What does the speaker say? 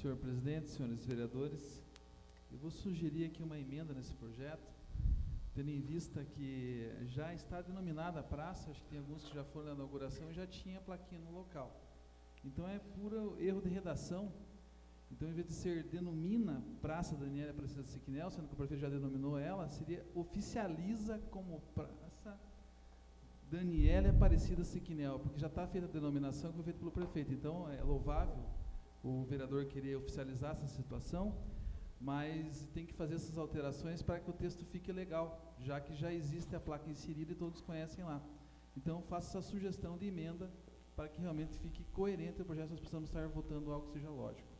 Senhor presidente, senhores vereadores, eu vou sugerir aqui uma emenda nesse projeto, tendo em vista que já está denominada a praça, acho que tem alguns que já foram na inauguração e já tinha plaquinha no local. Então é puro erro de redação. Então, em vez de ser denomina Praça Daniele Aparecida Siquinel, sendo que o prefeito já denominou ela, seria oficializa como Praça Daniele Aparecida Siquinel, porque já está feita a denominação que foi feita pelo prefeito. Então, é louvável o vereador querer oficializar essa situação, mas tem que fazer essas alterações para que o texto fique legal, já que já existe a placa inserida e todos conhecem lá. Então, faça essa sugestão de emenda para que realmente fique coerente o projeto, nós precisamos estar votando algo que seja lógico.